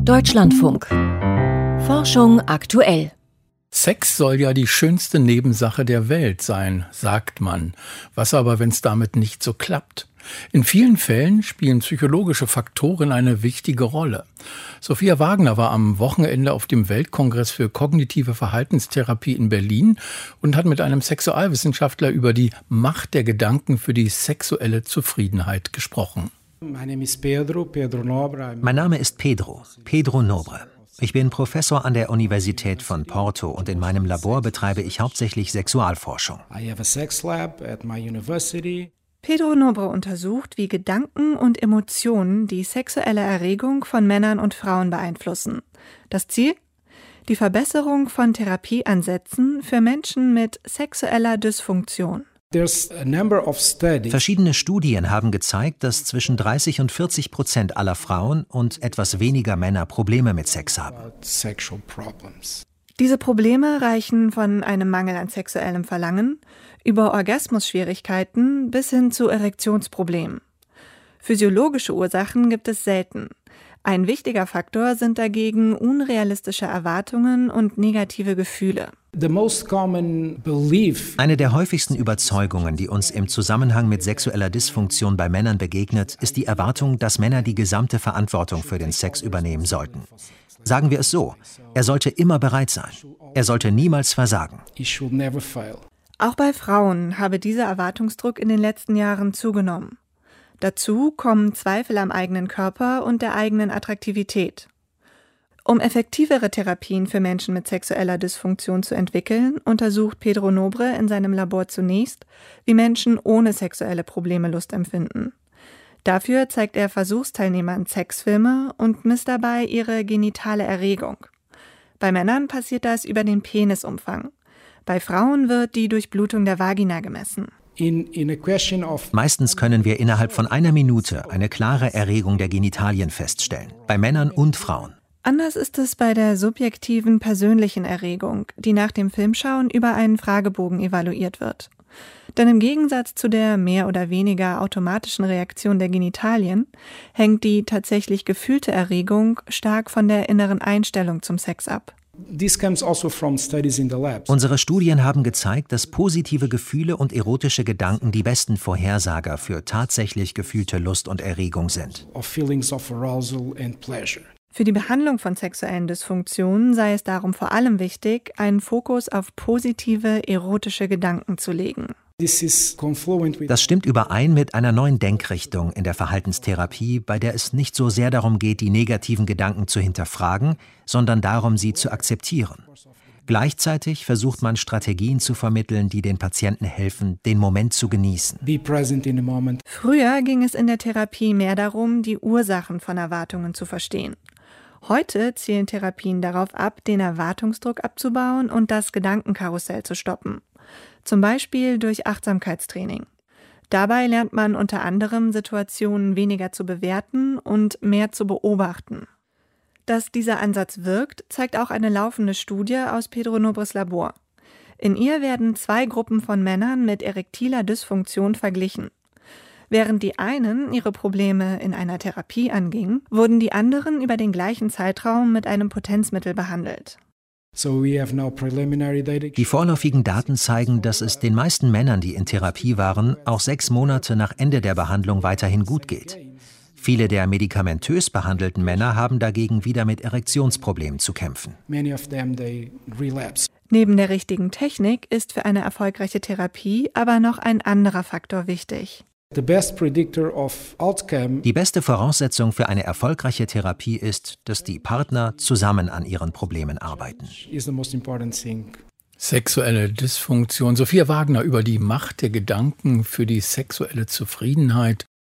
Deutschlandfunk. Forschung aktuell. Sex soll ja die schönste Nebensache der Welt sein, sagt man. Was aber, wenn es damit nicht so klappt? In vielen Fällen spielen psychologische Faktoren eine wichtige Rolle. Sophia Wagner war am Wochenende auf dem Weltkongress für kognitive Verhaltenstherapie in Berlin und hat mit einem Sexualwissenschaftler über die Macht der Gedanken für die sexuelle Zufriedenheit gesprochen. Mein Name ist Pedro Nobre. Ich bin Professor an der Universität von Porto und in meinem Labor betreibe ich hauptsächlich Sexualforschung. Pedro Nobre untersucht, wie Gedanken und Emotionen die sexuelle Erregung von Männern und Frauen beeinflussen. Das Ziel? Die Verbesserung von Therapieansätzen für Menschen mit sexueller Dysfunktion. Verschiedene Studien haben gezeigt, dass zwischen 30 und 40% aller Frauen und etwas weniger Männer Probleme mit Sex haben. Diese Probleme reichen von einem Mangel an sexuellem Verlangen über Orgasmusschwierigkeiten bis hin zu Erektionsproblemen. Physiologische Ursachen gibt es selten. Ein wichtiger Faktor sind dagegen unrealistische Erwartungen und negative Gefühle. Eine der häufigsten Überzeugungen, die uns im Zusammenhang mit sexueller Dysfunktion bei Männern begegnet, ist die Erwartung, dass Männer die gesamte Verantwortung für den Sex übernehmen sollten. Sagen wir es so, er sollte immer bereit sein. Er sollte niemals versagen. Auch bei Frauen habe dieser Erwartungsdruck in den letzten Jahren zugenommen. Dazu kommen Zweifel am eigenen Körper und der eigenen Attraktivität. Um effektivere Therapien für Menschen mit sexueller Dysfunktion zu entwickeln, untersucht Pedro Nobre in seinem Labor zunächst, wie Menschen ohne sexuelle Probleme Lust empfinden. Dafür zeigt er Versuchsteilnehmern Sexfilme und misst dabei ihre genitale Erregung. Bei Männern passiert das über den Penisumfang. Bei Frauen wird die Durchblutung der Vagina gemessen. Meistens können wir innerhalb von einer Minute eine klare Erregung der Genitalien feststellen, bei Männern und Frauen. Anders ist es bei der subjektiven persönlichen Erregung, die nach dem Filmschauen über einen Fragebogen evaluiert wird. Denn im Gegensatz zu der mehr oder weniger automatischen Reaktion der Genitalien hängt die tatsächlich gefühlte Erregung stark von der inneren Einstellung zum Sex ab. Unsere Studien haben gezeigt, dass positive Gefühle und erotische Gedanken die besten Vorhersager für tatsächlich gefühlte Lust und Erregung sind. Für die Behandlung von sexuellen Dysfunktionen sei es darum vor allem wichtig, einen Fokus auf positive erotische Gedanken zu legen. Das stimmt überein mit einer neuen Denkrichtung in der Verhaltenstherapie, bei der es nicht so sehr darum geht, die negativen Gedanken zu hinterfragen, sondern darum, sie zu akzeptieren. Gleichzeitig versucht man Strategien zu vermitteln, die den Patienten helfen, den Moment zu genießen. Früher ging es in der Therapie mehr darum, die Ursachen von Erwartungen zu verstehen. Heute zielen Therapien darauf ab, den Erwartungsdruck abzubauen und das Gedankenkarussell zu stoppen. Zum Beispiel durch Achtsamkeitstraining. Dabei lernt man unter anderem, Situationen weniger zu bewerten und mehr zu beobachten. Dass dieser Ansatz wirkt, zeigt auch eine laufende Studie aus Pedro Nobres Labor. In ihr werden 2 Gruppen von Männern mit erektiler Dysfunktion verglichen. Während die einen ihre Probleme in einer Therapie angingen, wurden die anderen über den gleichen Zeitraum mit einem Potenzmittel behandelt. Die vorläufigen Daten zeigen, dass es den meisten Männern, die in Therapie waren, auch 6 Monate nach Ende der Behandlung weiterhin gut geht. Viele der medikamentös behandelten Männer haben dagegen wieder mit Erektionsproblemen zu kämpfen. Neben der richtigen Technik ist für eine erfolgreiche Therapie aber noch ein anderer Faktor wichtig. Die beste Voraussetzung für eine erfolgreiche Therapie ist, dass die Partner zusammen an ihren Problemen arbeiten. Sexuelle Dysfunktion. Sophia Wagner über die Macht der Gedanken für die sexuelle Zufriedenheit.